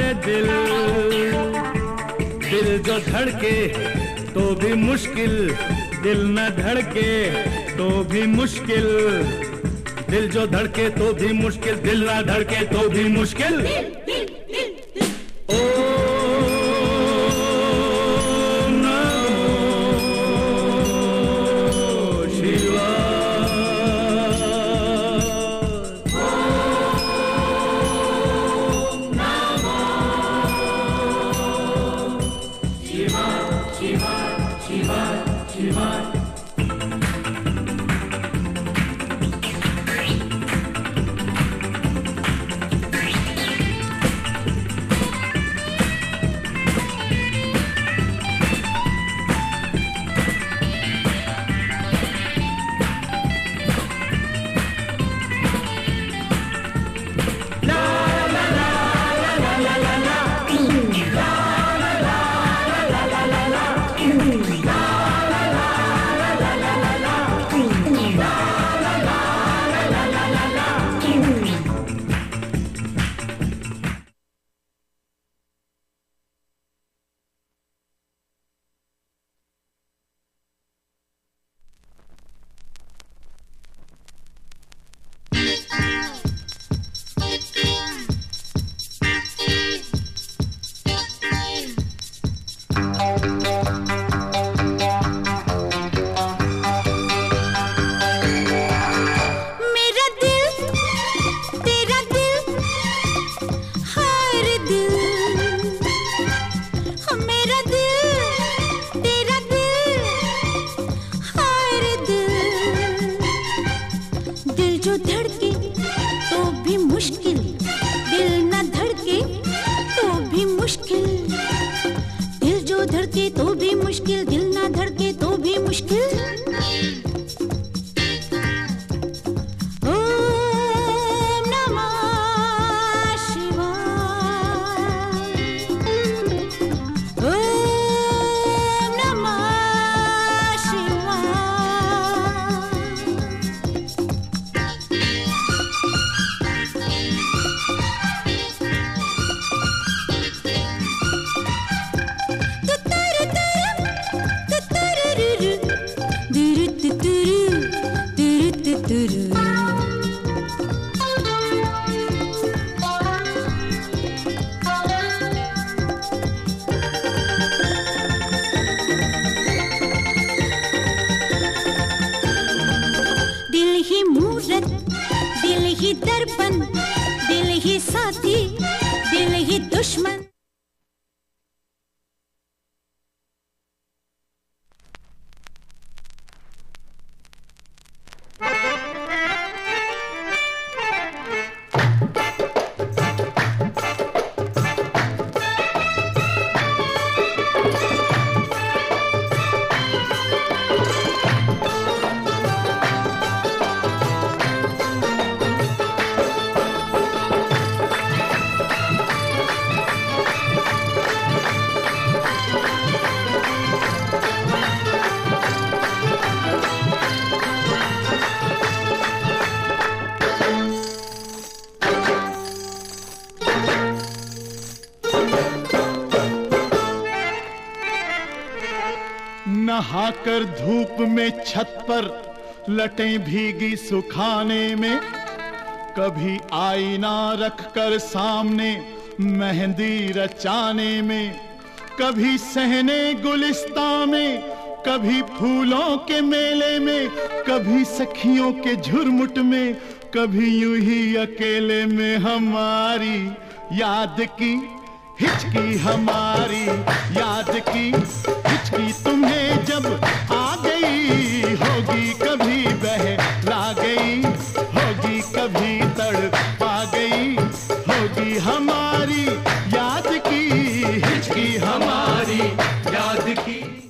रे दिल, दिल जो धड़के तो भी मुश्किल, दिल न धड़के तो भी मुश्किल, दिल जो धड़के तो भी मुश्किल, दिल न धड़के तो भी मुश्किल। नहाकर धूप में छत पर लटें भीगी सुखाने में, कभी आईना रखकर सामने मेहंदी रचाने में, कभी सहने गुलिस्ता में, कभी फूलों के मेले में, कभी सखियों के झुरमुट में, कभी यूं ही अकेले में हमारी याद की हिचकी, हमारी याद की हिचकी तुम्हें जब आ गई होगी, कभी बहला गई होगी, कभी तड़पा गई होगी, हमारी याद की हिचकी, हमारी याद की।